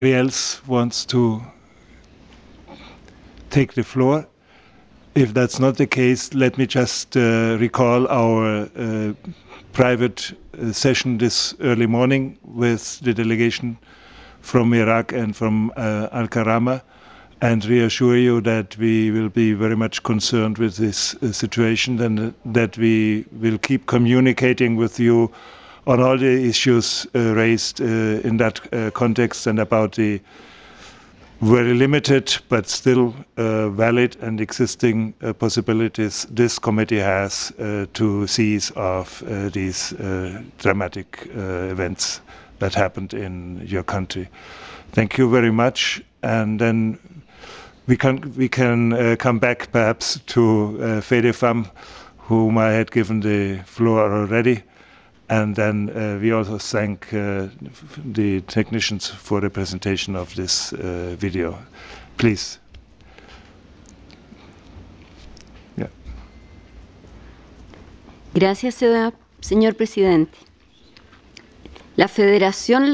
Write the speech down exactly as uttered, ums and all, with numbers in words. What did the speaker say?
else wants to take the floor? If that's not the case, let me just uh, recall our uh, private uh, session this early morning with the delegation from Iraq and from uh, Al-Karama, and reassure you that we will be very much concerned with this uh, situation and that we will keep communicating with you on all the issues uh, raised uh, in that uh, context and about the very limited but still uh, valid and existing uh, possibilities this committee has uh, to seize of uh, these uh, dramatic uh, events that happened in your country. Thank you very much, and then we can we can uh, come back perhaps to uh, Fedefam, whom I had given the floor already. And then uh, we also thank uh, the technicians for the presentation of this uh, video. Please. Yeah. Gracias, señor presidente. La Federación